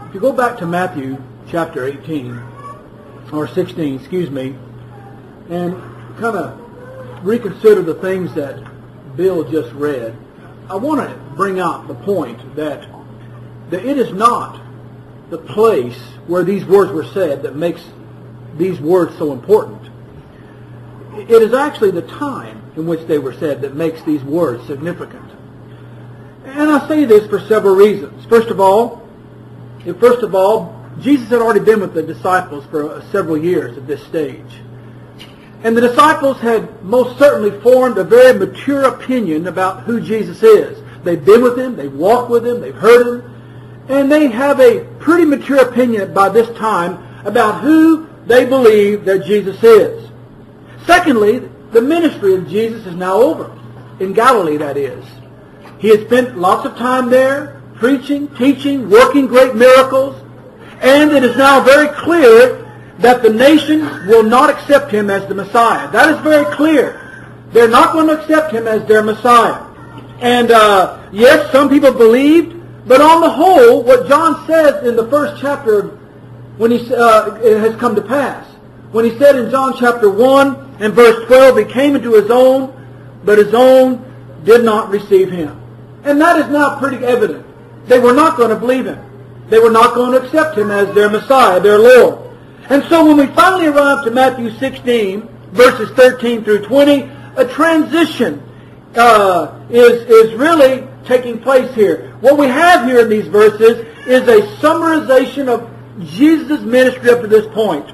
If you go back to Matthew chapter 18, or 16, excuse me, and kind of reconsider the things that Bill just read, I want to bring out the point that it is not the place where these words were said that makes these words so important. It is actually the time in which they were said that makes these words significant. And I say this for several reasons. First of all, Jesus had already been with the disciples for several years at this stage. And the disciples had most certainly formed a very mature opinion about who Jesus is. They've been with Him, they've walked with Him, they've heard Him, and they have a pretty mature opinion by this time about who they believe that Jesus is. Secondly, the ministry of Jesus is now over, in Galilee that is. He has spent lots of time there, preaching, teaching, working great miracles, and it is now very clear that the nation will not accept Him as the Messiah. That is very clear. They're not going to accept Him as their Messiah. And yes, some people believed, but on the whole, what John says in the first chapter, when it has come to pass. When he said in John chapter 1 and verse 12, He came into His own, but His own did not receive Him. And that is now pretty evident. They were not going to believe Him. They were not going to accept Him as their Messiah, their Lord. And so when we finally arrive to Matthew 16, verses 13 through 20, a transition is really taking place here. What we have here in these verses is a summarization of Jesus' ministry up to this point.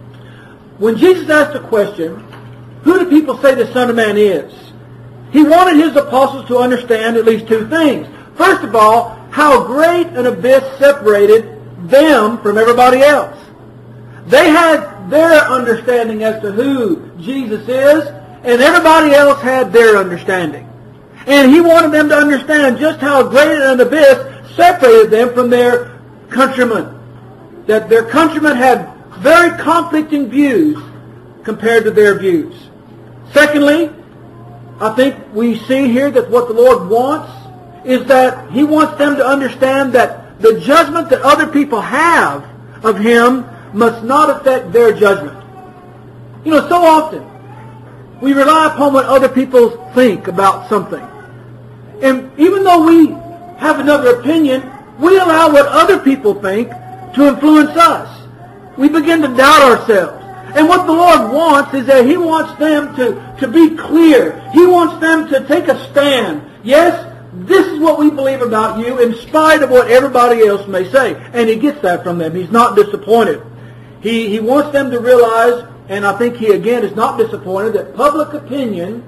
When Jesus asked the question, who do people say the Son of Man is? He wanted His apostles to understand at least two things. First of all, how great an abyss separated them from everybody else. They had their understanding as to who Jesus is, and everybody else had their understanding. And He wanted them to understand just how great an abyss separated them from their countrymen. That their countrymen had very conflicting views compared to their views. Secondly, I think we see here that what the Lord wants is that He wants them to understand that the judgment that other people have of Him must not affect their judgment. You know, so often we rely upon what other people think about something. And even though we have another opinion, we allow what other people think to influence us. We begin to doubt ourselves. And what the Lord wants is that He wants them to be clear. He wants them to take a stand. Yes, this is what we believe about you in spite of what everybody else may say. And He gets that from them. He's not disappointed. He wants them to realize, and I think He again is not disappointed, that public opinion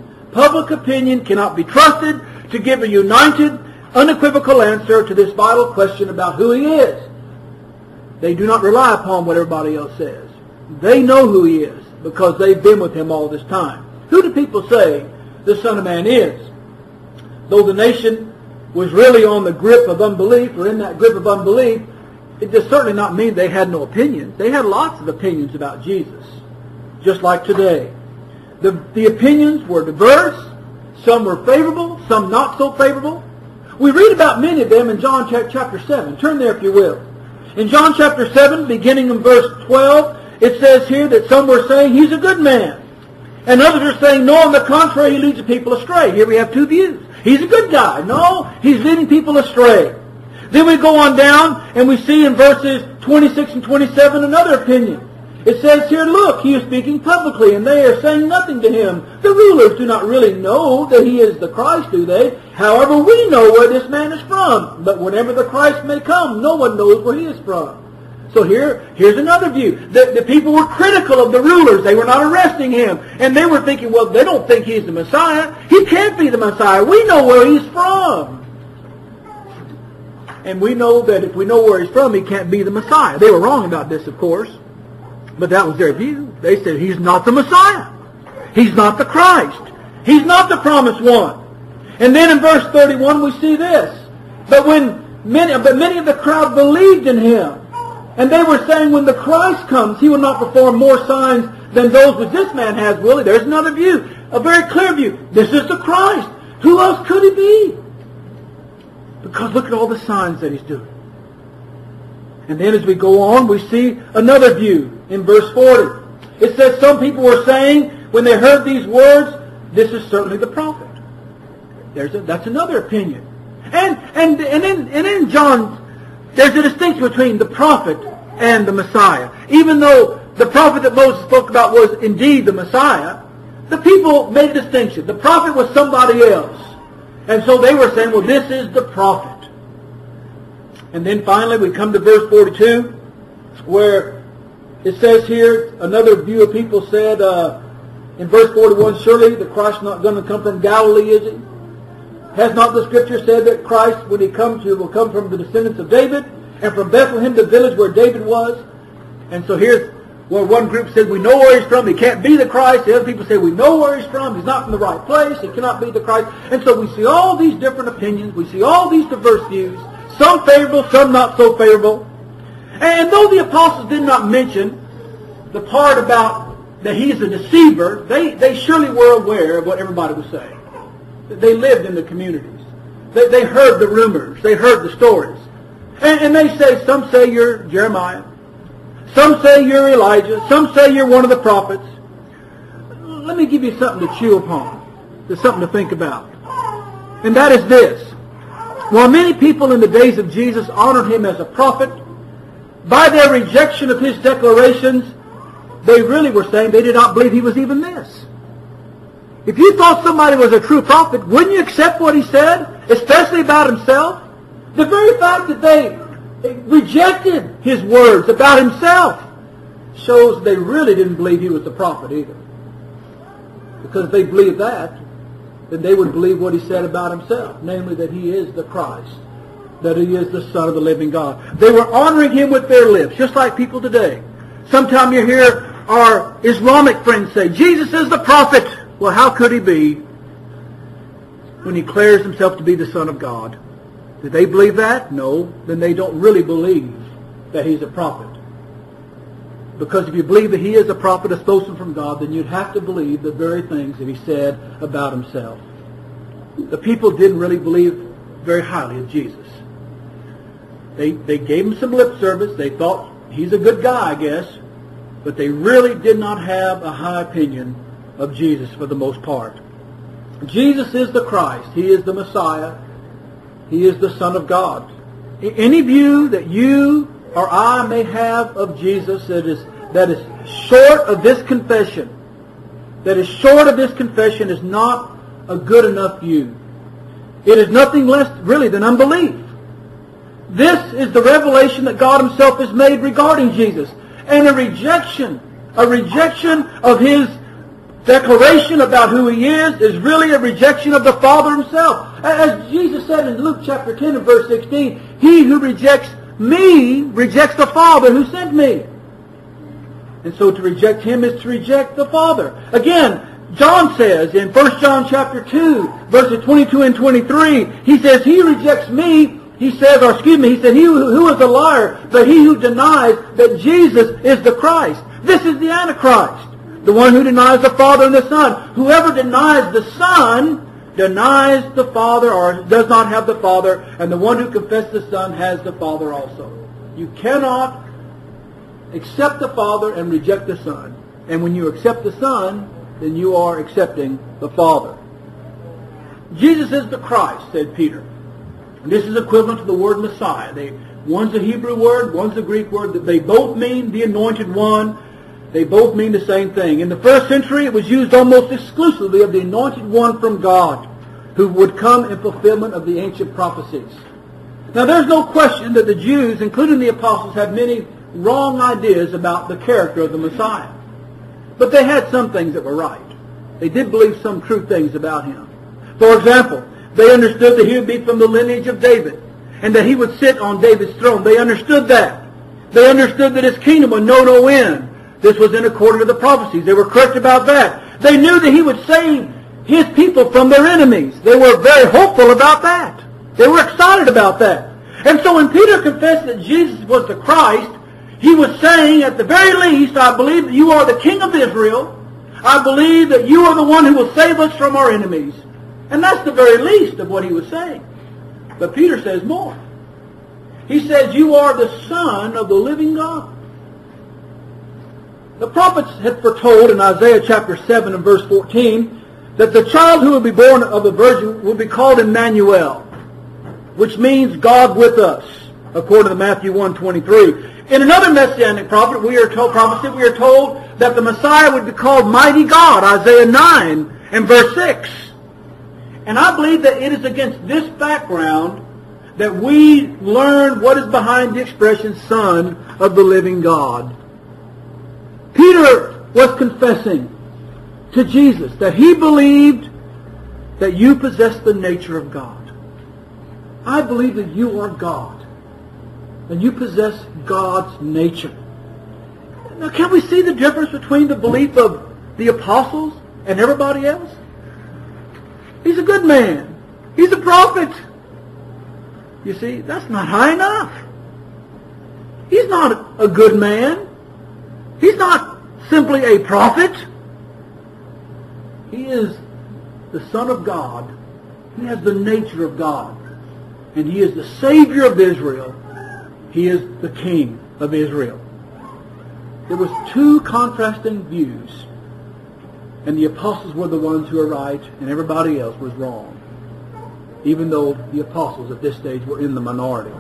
cannot be trusted to give a united, unequivocal answer to this vital question about who He is. They do not rely upon what everybody else says. They know who He is because they've been with Him all this time. Who do people say the Son of Man is? Though the nation was really on the grip of unbelief, or in that grip of unbelief, it does certainly not mean they had no opinions. They had lots of opinions about Jesus, just like today. The opinions were diverse. Some were favorable, some not so favorable. We read about many of them in John chapter 7. Turn there if you will. In John chapter 7, beginning in verse 12, it says here that some were saying He's a good man. And others are saying, no, on the contrary, He leads the people astray. Here we have two views. He's a good guy. No, He's leading people astray. Then we go on down and we see in verses 26 and 27 another opinion. It says here, look, He is speaking publicly and they are saying nothing to Him. The rulers do not really know that He is the Christ, do they? However, we know where this man is from. But whenever the Christ may come, no one knows where He is from. So here's another view. The people were critical of the rulers. They were not arresting Him. And they were thinking, well, they don't think He's the Messiah. He can't be the Messiah. We know where He's from. And we know that if we know where He's from, He can't be the Messiah. They were wrong about this, of course. But that was their view. They said, He's not the Messiah. He's not the Christ. He's not the promised one. And then in verse 31 we see this. But many of the crowd believed in Him. And they were saying, when the Christ comes, He will not perform more signs than those which this man has, will He? There's another view. A very clear view. This is the Christ. Who else could He be? Because look at all the signs that He's doing. And then as we go on, we see another view in verse 40. It says some people were saying, when they heard these words, this is certainly the prophet. That's another opinion. And in John, there's a distinction between the prophet and the Messiah. Even though the prophet that Moses spoke about was indeed the Messiah, the people made a distinction. The prophet was somebody else. And so they were saying, well, this is the prophet. And then finally we come to verse 42, where it says here, another view of people said, in verse 41, surely the Christ is not going to come from Galilee, is he? Has not the Scripture said that Christ, when he comes, will come from the descendants of David, and from Bethlehem, the village where David was? And so here's where one group said, we know where he's from, he can't be the Christ. The other people say, we know where he's from, he's not from the right place, he cannot be the Christ. And so we see all these different opinions, we see all these diverse views, some favorable, some not so favorable. And though the apostles did not mention the part about that he's a deceiver, they surely were aware of what everybody was saying. They lived in the communities. They heard the rumors. They heard the stories. And they say, some say you're Jeremiah. Some say you're Elijah. Some say you're one of the prophets. Let me give you something to chew upon. There's something to think about. And that is this. While many people in the days of Jesus honored him as a prophet, by their rejection of his declarations, they really were saying they did not believe he was even this. If you thought somebody was a true prophet, wouldn't you accept what he said, especially about himself? The very fact that they rejected his words about himself shows they really didn't believe he was the prophet either. Because if they believed that, then they would believe what he said about himself, namely that he is the Christ, that he is the Son of the living God. They were honoring him with their lips, just like people today. Sometime you hear our Islamic friends say, Jesus is the prophet. Well, how could he be when he declares himself to be the Son of God? Did they believe that? No. Then they don't really believe that he's a prophet. Because if you believe that he is a prophet, a spoken from God, then you'd have to believe the very things that he said about himself. The people didn't really believe very highly of Jesus. They gave him some lip service. They thought he's a good guy, I guess. But they really did not have a high opinion of Jesus for the most part. Jesus is the Christ. He is the Messiah. He is the Son of God. Any view that you or I may have of Jesus that is short of this confession, is not a good enough view. It is nothing less really than unbelief. This is the revelation that God himself has made regarding Jesus. And a rejection of his declaration about who he is really a rejection of the Father himself. As Jesus said in Luke chapter 10 and verse 16, he who rejects me rejects the Father who sent me. And so to reject him is to reject the Father. Again, John says in 1 John chapter 2, verses 22 and 23, he says, he rejects me. He said, he who is a liar, but he who denies that Jesus is the Christ. This is the Antichrist, the one who denies the Father and the Son. Whoever denies the Son denies the Father, or does not have the Father, and the one who confesses the Son has the Father also. You cannot accept the Father and reject the Son. And when you accept the Son, then you are accepting the Father. Jesus is the Christ, said Peter. And this is equivalent to the word Messiah. One's a Hebrew word, one's a Greek word. They both mean the anointed one. They both mean the same thing. In the first century, it was used almost exclusively of the anointed one from God, who would come in fulfillment of the ancient prophecies. Now, there's no question that the Jews, including the apostles, had many wrong ideas about the character of the Messiah. But they had some things that were right. They did believe some true things about him. For example, they understood that he would be from the lineage of David and that he would sit on David's throne. They understood that. They understood that his kingdom would know no end. This was in accordance to the prophecies. They were correct about that. They knew that he would save his people from their enemies. They were very hopeful about that. They were excited about that. And so when Peter confessed that Jesus was the Christ, he was saying, at the very least, I believe that you are the King of Israel. I believe that you are the one who will save us from our enemies. And that's the very least of what he was saying. But Peter says more. He says, you are the Son of the living God. The prophets had foretold in Isaiah chapter 7 and verse 14 that the child who would be born of a virgin would be called Emmanuel, which means God with us, according to Matthew 1:23. In another messianic prophecy, we are told that the Messiah would be called Mighty God, Isaiah 9 and verse 6. And I believe that it is against this background that we learn what is behind the expression Son of the living God. Peter was confessing to Jesus that he believed that you possess the nature of God. I believe that you are God, and you possess God's nature. Now, can we see the difference between the belief of the apostles and everybody else? He's a good man. He's a prophet. You see, that's not high enough. He's not a good man. He's not simply a prophet. He is the Son of God. He has the nature of God. And He is the Savior of Israel. He is the King of Israel. There was two contrasting views. And the apostles were the ones who were right, and everybody else was wrong. Even though the apostles at this stage were in the minority.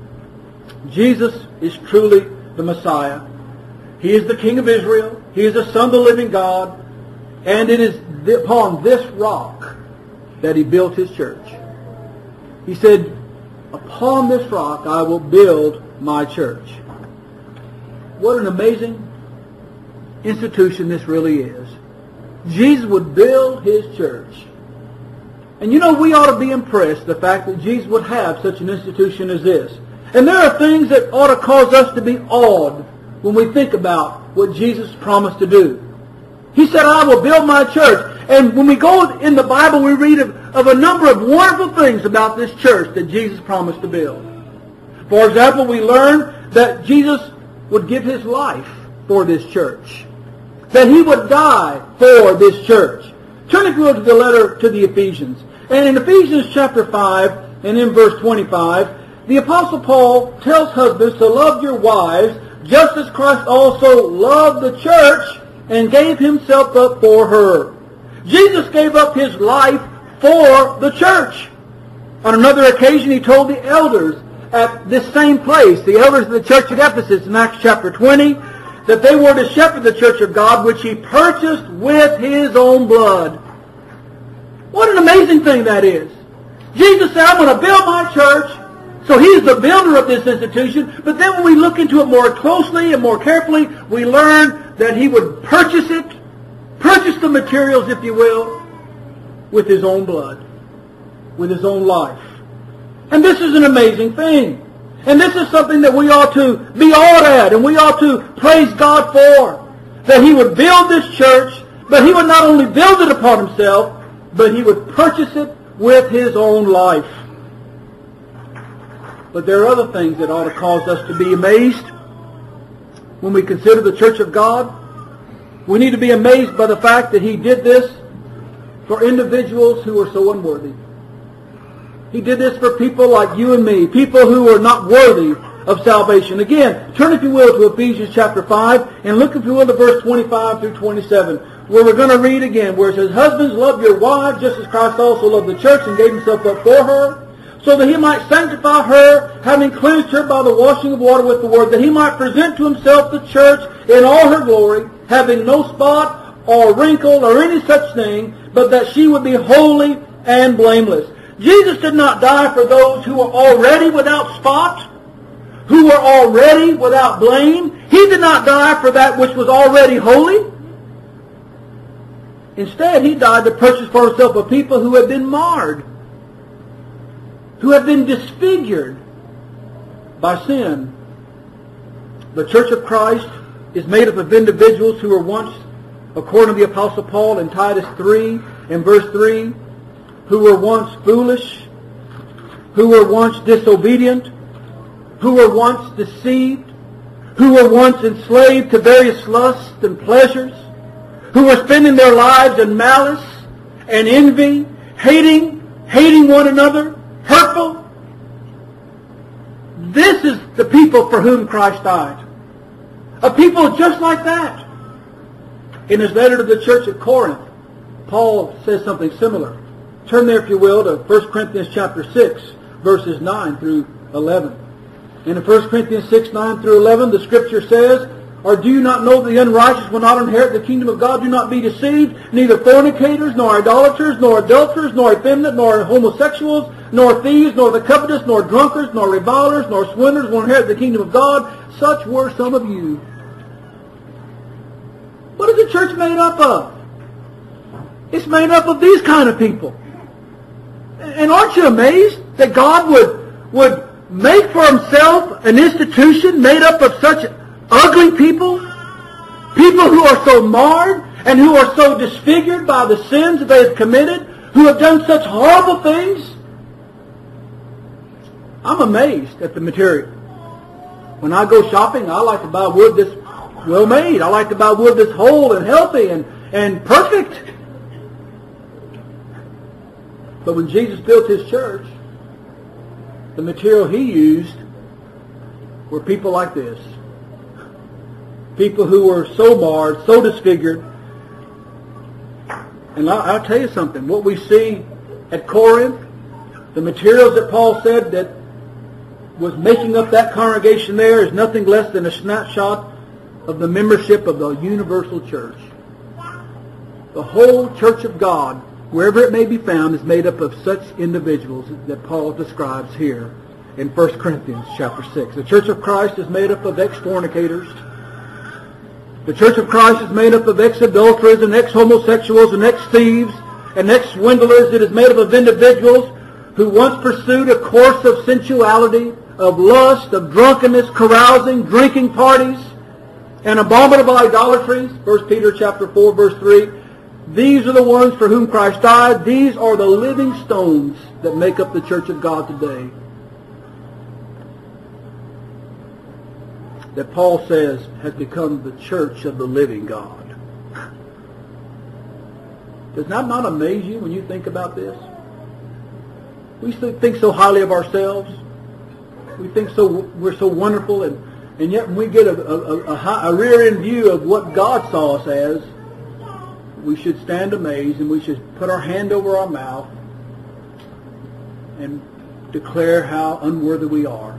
Jesus is truly the Messiah. He is the King of Israel. He is the Son of the living God. And it is upon this rock that He built His church. He said, upon this rock I will build my church. What an amazing institution this really is. Jesus would build His church. And you know, we ought to be impressed the fact that Jesus would have such an institution as this. And there are things that ought to cause us to be awed when we think about what Jesus promised to do. He said, I will build my church. And when we go in the Bible, we read of a number of wonderful things about this church that Jesus promised to build. For example, we learn that Jesus would give His life for this church. That He would die for this church. Turn if you will to the letter to the Ephesians. And in Ephesians chapter 5 and in verse 25, the Apostle Paul tells husbands to love your wives just as Christ also loved the church and gave Himself up for her. Jesus gave up His life for the church. On another occasion, He told the elders at this same place, the elders of the church at Ephesus in Acts chapter 20, that they were to shepherd the church of God, which He purchased with His own blood. What an amazing thing that is. Jesus said, I'm going to build my church. So He's the builder of this institution. But then when we look into it more closely and more carefully, we learn that He would purchase it, purchase the materials, if you will, with His own blood, with His own life. And this is an amazing thing. And this is something that we ought to be awed at, and we ought to praise God for. That He would build this church, but He would not only build it upon Himself, but He would purchase it with His own life. But there are other things that ought to cause us to be amazed. When we consider the church of God, we need to be amazed by the fact that He did this for individuals who are so unworthy. He did this for people like you and me, people who are not worthy of salvation. Again, turn if you will to Ephesians chapter 5 and look if you will to verse 25 through 27, where we're going to read again, where it says, Husbands, love your wives just as Christ also loved the church and gave Himself up for her, so that He might sanctify her, having cleansed her by the washing of water with the word, that He might present to Himself the church in all her glory, having no spot or wrinkle or any such thing, but that she would be holy and blameless. Jesus did not die for those who were already without spot, who were already without blame. He did not die for that which was already holy. Instead, He died to purchase for Himself a people who had been marred, who have been disfigured by sin. The church of Christ is made up of individuals who were once, according to the Apostle Paul in Titus 3 and verse 3, who were once foolish, who were once disobedient, who were once deceived, who were once enslaved to various lusts and pleasures, who were spending their lives in malice and envy, hating one another, hurtful. This is the people for whom Christ died. A people just like that. In his letter to the church at Corinth, Paul says something similar. Turn there, if you will, to 1 Corinthians chapter 6, verses 9 through 11. And in 1 Corinthians 6, 9 through 11, the Scripture says, or do you not know that the unrighteous will not inherit the kingdom of God? Do not be deceived. Neither fornicators, nor idolaters, nor adulterers, nor effeminate, nor homosexuals, nor thieves, nor the covetous, nor drunkards, nor revilers, nor swindlers will inherit the kingdom of God. Such were some of you. What is the church made up of? It's made up of these kind of people. And aren't you amazed that God would make for himself an institution made up of such ugly people? People who are so marred and who are so disfigured by the sins that they have committed, who have done such horrible things? I'm amazed at the material. When I go shopping, I like to buy wood that's well made. I like to buy wood that's whole and healthy and perfect. But when Jesus built his church, the material he used were people like this. People who were so marred, so disfigured. And I'll tell you something. What we see at Corinth, the materials that Paul said that was making up that congregation there is nothing less than a snapshot of the membership of the universal church. The whole church of God, wherever it may be found, is made up of such individuals that Paul describes here in 1 Corinthians chapter 6. The church of Christ is made up of ex-fornicators. The church of Christ is made up of ex-adulterers and ex-homosexuals and ex-thieves and ex-swindlers. It is made up of individuals who once pursued a course of sensuality, of lust, of drunkenness, carousing, drinking parties, and abominable idolatries. 1 Peter chapter 4, verse 3. These are the ones for whom Christ died. These are the living stones that make up the church of God today. That Paul says has become the church of the living God. Does that not amaze you when you think about this? We think so highly of ourselves. We think we're so wonderful, and yet when we get a rear-end view of what God saw us as, we should stand amazed and we should put our hand over our mouth and declare how unworthy we are.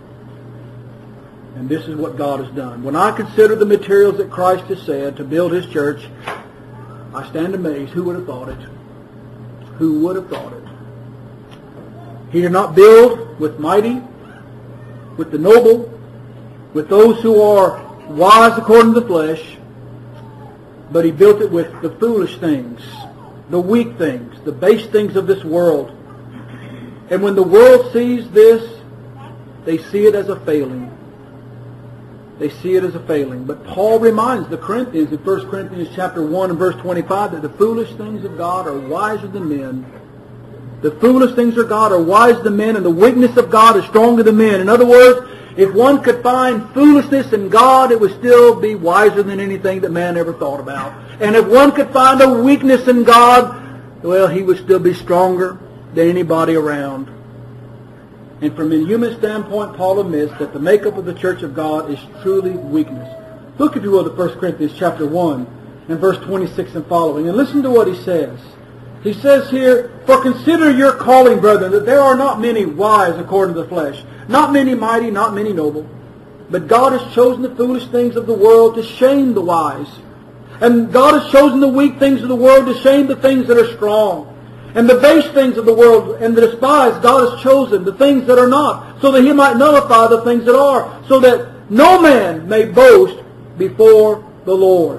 And this is what God has done. When I consider the materials that Christ has said to build his church, I stand amazed. Who would have thought it? Who would have thought it? He did not build with mighty, with the noble, with those who are wise according to the flesh, but he built it with the foolish things, the weak things, the base things of this world. And when the world sees this, they see it as a failing. They see it as a failing. But Paul reminds the Corinthians in 1 Corinthians chapter 1 and verse 25 that the foolish things of God are wiser than men. The foolish things of God are wiser than men, and the weakness of God is stronger than men. In other words, if one could find foolishness in God, it would still be wiser than anything that man ever thought about. And if one could find a weakness in God, well, he would still be stronger than anybody around. And from a human standpoint, Paul admits that the makeup of the church of God is truly weakness. Look, if you will, to 1 Corinthians chapter 1 and verse 26 and following, and listen to what he says. He says here, "For consider your calling, brethren, that there are not many wise according to the flesh, not many mighty, not many noble. But God has chosen the foolish things of the world to shame the wise. And God has chosen the weak things of the world to shame the things that are strong. And the base things of the world and the despised God has chosen, the things that are not, so that he might nullify the things that are, so that no man may boast before the Lord."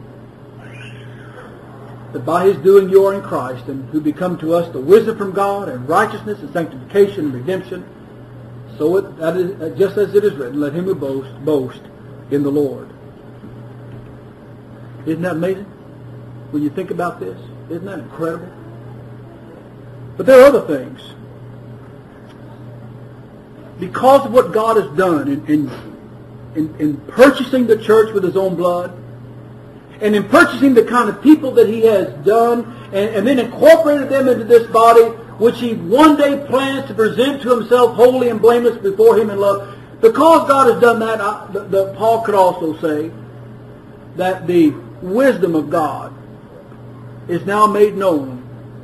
That by his doing you are in Christ, and who become to us the wisdom from God, and righteousness, and sanctification, and redemption. So that is, just as it is written, let him who boasts, boast in the Lord. Isn't that amazing? When you think about this, isn't that incredible? But there are other things. Because of what God has done in purchasing the church with his own blood, and in purchasing the kind of people that he has done, and then incorporated them into this body, which he one day plans to present to himself holy and blameless before him in love. Because God has done that, Paul could also say that the wisdom of God is now made known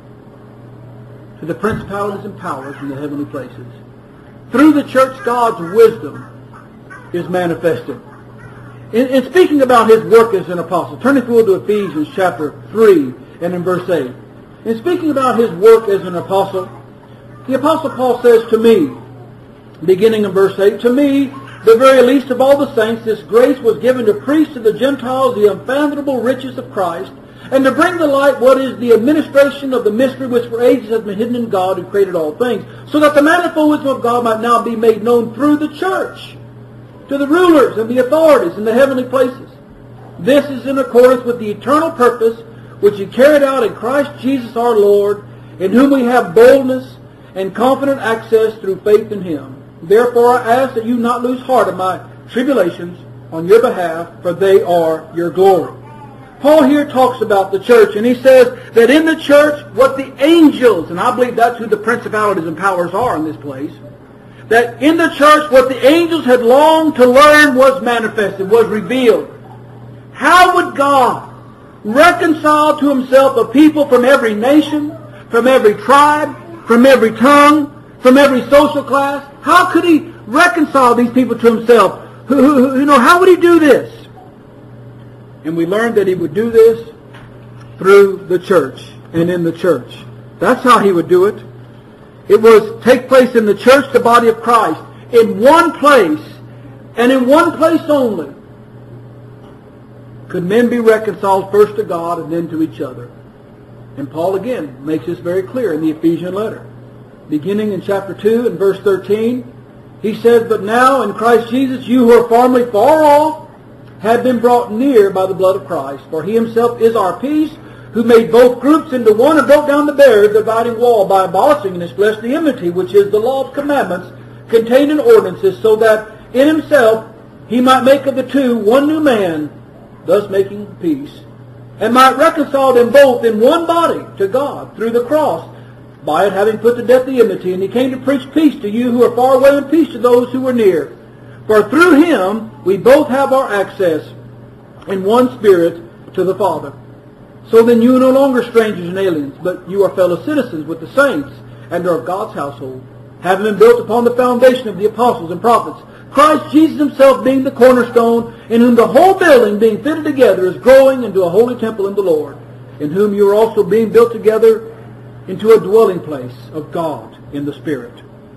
to the principalities and powers in the heavenly places. Through the church, God's wisdom is manifested. In speaking about his work as an apostle, turn if you will to Ephesians chapter 3 and in verse 8. In speaking about his work as an apostle, the Apostle Paul says to me, beginning in verse 8, to me, the very least of all the saints, this grace was given to preach to the Gentiles the unfathomable riches of Christ, and to bring to light what is the administration of the mystery which for ages has been hidden in God who created all things, so that the manifold wisdom of God might now be made known through the church to the rulers and the authorities in the heavenly places. This is in accordance with the eternal purpose which he carried out in Christ Jesus our Lord, in whom we have boldness and confident access through faith in him. Therefore I ask that you not lose heart of my tribulations on your behalf, for they are your glory. Paul here talks about the church, and he says that in the church, what the angels, and I believe that's who the principalities and powers are in this place, that in the church, what the angels had longed to learn was manifested, was revealed. How would God reconcile to himself a people from every nation, from every tribe, from every tongue, from every social class? How could he reconcile these people to himself? How would he do this? And we learned that he would do this through the church and in the church. That's how he would do it. It was take place in the church, the body of Christ, in one place, and in one place only, could men be reconciled first to God and then to each other. And Paul again makes this very clear in the Ephesian letter. Beginning in chapter 2 and verse 13, he says, but now in Christ Jesus, you who are formerly far off have been brought near by the blood of Christ. For he himself is our peace, who made both groups into one and broke down the barrier, the dividing wall, by abolishing in his flesh the enmity, which is the law of commandments contained in ordinances, so that in himself he might make of the two one new man, thus making peace, and might reconcile them both in one body to God through the cross, by it having put to death the enmity. And he came to preach peace to you who are far away, and peace to those who are near. For through him we both have our access in one Spirit to the Father. So then you are no longer strangers and aliens, but you are fellow citizens with the saints and are of God's household, having been built upon the foundation of the apostles and prophets, Christ Jesus himself being the cornerstone, in whom the whole building being fitted together is growing into a holy temple in the Lord, in whom you are also being built together into a dwelling place of God in the Spirit.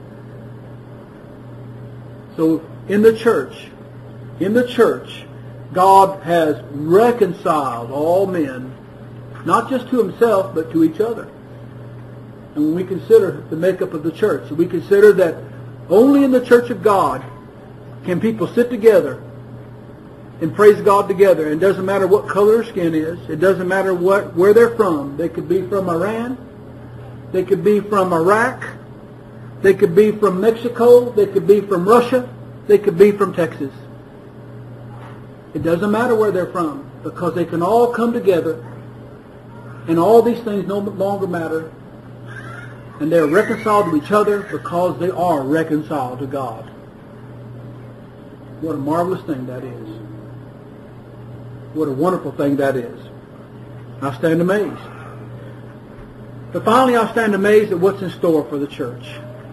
So in the church, God has reconciled all men, not just to himself, but to each other. And when we consider the makeup of the church, we consider that only in the church of God can people sit together and praise God together. It doesn't matter what color their skin is. It doesn't matter where they're from. They could be from Iran. They could be from Iraq. They could be from Mexico. They could be from Russia. They could be from Texas. It doesn't matter where they're from, because they can all come together, and all these things no longer matter, and they're reconciled to each other because they are reconciled to God. What a marvelous thing that is. What a wonderful thing that is. I stand amazed. But finally, I stand amazed at what's in store for the church.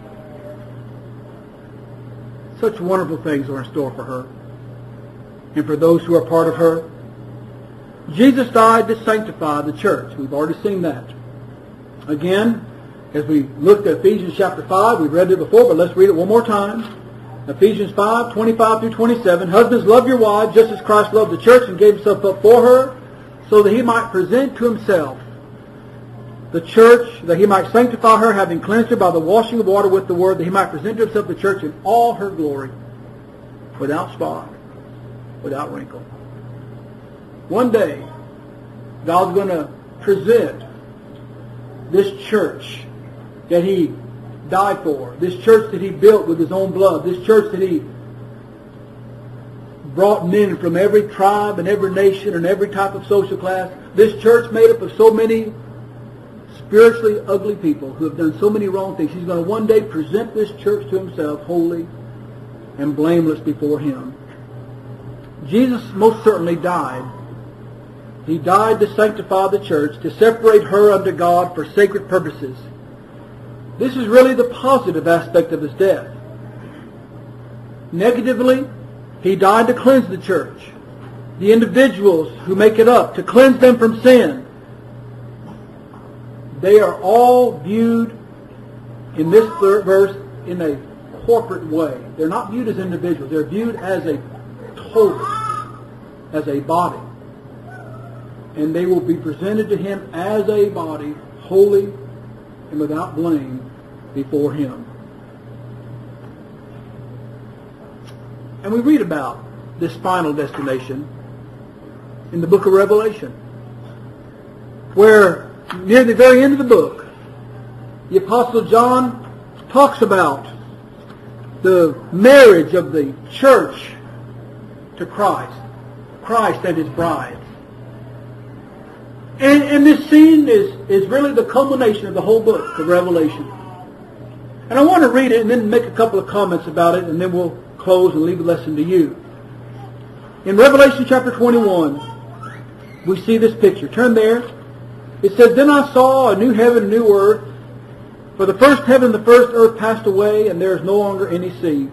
Such wonderful things are in store for her and for those who are part of her. Jesus died to sanctify the church. We've already seen that. Again, as we looked at Ephesians chapter 5, we've read it before, but let's read it one more time. Ephesians 5, 25 through 27. Husbands, love your wives just as Christ loved the church and gave himself up for her, so that he might present to himself the church, that he might sanctify her, having cleansed her by the washing of water with the word, that he might present to himself the church in all her glory, without spot, without wrinkle. One day, God's going to present this church that he died for, this church that he built with his own blood, this church that he brought men from every tribe and every nation and every type of social class, this church made up of so many spiritually ugly people who have done so many wrong things. He's going to one day present this church to himself holy and blameless before him. Jesus most certainly died. He died to sanctify the church, to separate her unto God for sacred purposes. This is really the positive aspect of his death. Negatively, he died to cleanse the church, the individuals who make it up, to cleanse them from sin. They are all viewed in this verse in a corporate way. They're not viewed as individuals. They're viewed as a total, as a body. And they will be presented to him as a body, holy and without blame before him. And we read about this final destination in the book of Revelation, where near the very end of the book, the Apostle John talks about the marriage of the church to Christ, Christ and his bride. And this scene is really the culmination of the whole book of Revelation. And I want to read it and then make a couple of comments about it, and then we'll close and leave the lesson to you. In Revelation chapter 21, we see this picture. Turn there. It says, "Then I saw a new heaven and a new earth, for the first heaven and the first earth passed away, and there is no longer any sea.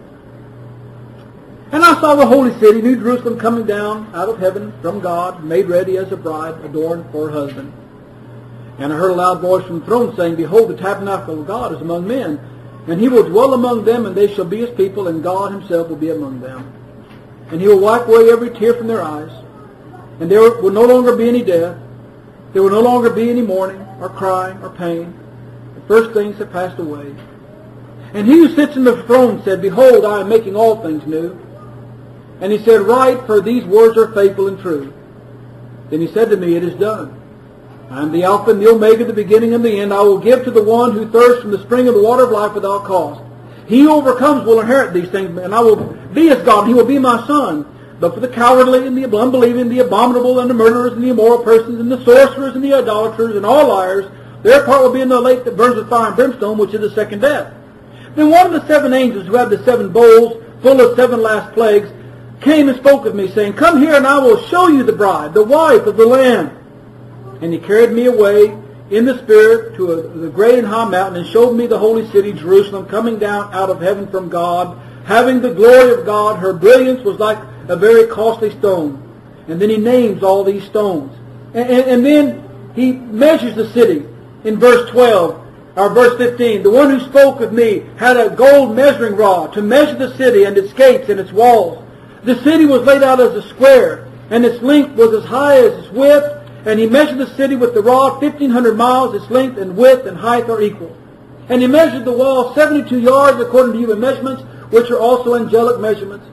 And I saw the holy city, New Jerusalem, coming down out of heaven from God, made ready as a bride, adorned for her husband. And I heard a loud voice from the throne saying, Behold, the tabernacle of God is among men, and he will dwell among them, and they shall be his people, and God himself will be among them. And he will wipe away every tear from their eyes, and there will no longer be any death. There will no longer be any mourning, or crying, or pain. The first things have passed away. And he who sits in the throne said, Behold, I am making all things new. And he said, Write, for these words are faithful and true. Then he said to me, It is done. I am the Alpha and the Omega, the beginning and the end. I will give to the one who thirsts from the spring of the water of life without cost. He who overcomes will inherit these things, and I will be his God, and he will be my son. But for the cowardly and the unbelieving, the abominable and the murderers and the immoral persons and the sorcerers and the idolaters and all liars, their part will be in the lake that burns with fire and brimstone, which is the second death. Then one of the seven angels who had the seven bowls full of seven last plagues came and spoke with me, saying, Come here, and I will show you the bride, the wife of the Lamb. And he carried me away in the Spirit to the great and high mountain, and showed me the holy city, Jerusalem, coming down out of heaven from God, having the glory of God. Her brilliance was like a very costly stone. And then he names all these stones. And then he measures the city in verse 12, or verse 15. The one who spoke with me had a gold measuring rod to measure the city and its gates and its walls. The city was laid out as a square, and its length was as high as its width. And he measured the city with the rod 1,500 miles. Its length and width and height are equal. And he measured the wall 72 yards according to human measurements, which are also angelic measurements.